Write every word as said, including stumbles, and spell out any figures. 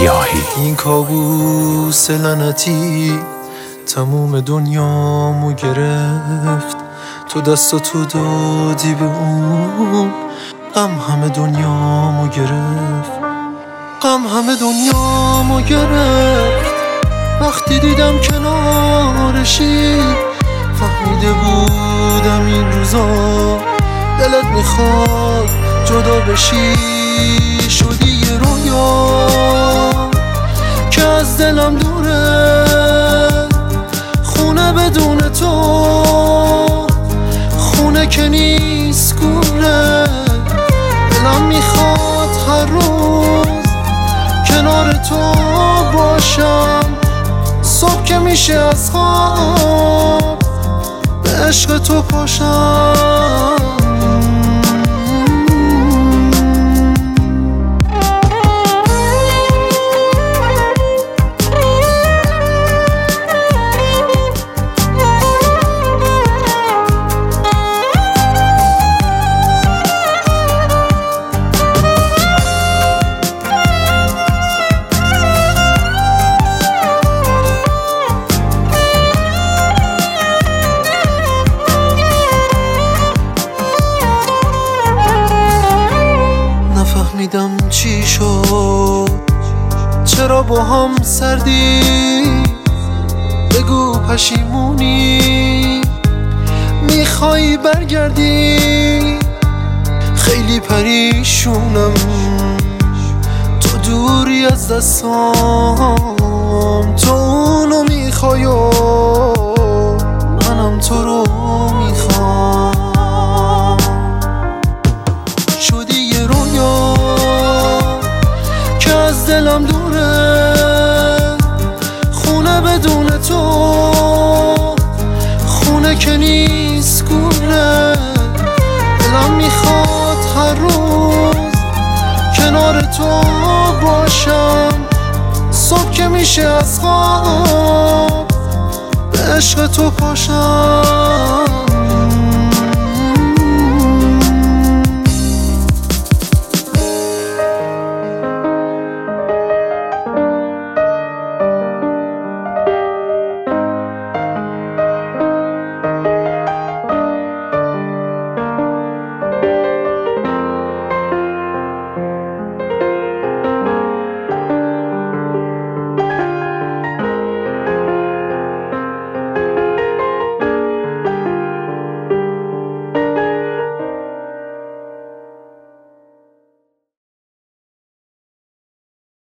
گیاهی. این کابوس لعنتی تموم دنیامو گرفت، تو دست تو دادی به اون، غم همه دنیامو گرفت، غم همه دنیامو گرفت. وقتی دیدم کنارشی فهمیده بودم این روزا دلت میخواد جدا بشی. شدی یه رویا که از دلم دوره، خونه بدون تو خونه که نیست کوره. دلم میخواد هر روز کنار تو باشم، صبح که میشه از خواب به عشق تو پاشم. نفهمیدم چی شد، چرا با هم سردی، بگو پشیمونی میخوای برگردی. خیلی پریشونم تو دوری از دستام، تو اونو میخوای و منم تو رو میخوام. شدی یه رویا که از دلم دوره، خونه بدون تو خونه که نیست کوره. دلم میخواد هر روز کنار تو باشم، صبح که میشه از خواب به عشق تو پاشم.